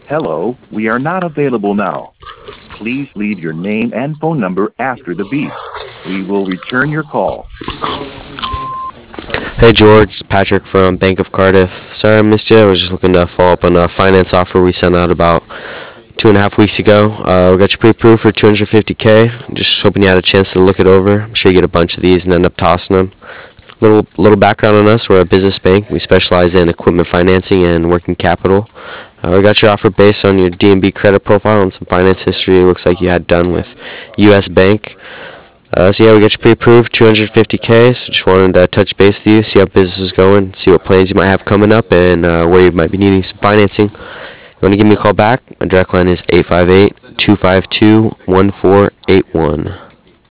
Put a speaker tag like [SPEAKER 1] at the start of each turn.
[SPEAKER 1] Hello, we are not available now. Please leave your name and phone number after the beep. We will return your call.
[SPEAKER 2] Hey George, it's Patrick from Bank of Cardiff. Sorry I missed you. I was just looking to follow up on a finance offer we sent out about 2.5 weeks ago. We got you pre-approved for 250K. Just hoping you had a chance to look it over. I'm sure you get a bunch of these and end up tossing them. Little background on us. We're a business bank. We specialize in equipment financing and working capital. We got your offer based on your D&B credit profile and some finance history. It looks like you had done with U.S. Bank. So yeah, we got you pre-approved, 250K. So just wanted to touch base with you, see how business is going, see what plans you might have coming up, and where you might be needing some financing. You want to give me a call back? My direct line is 858-252-1481.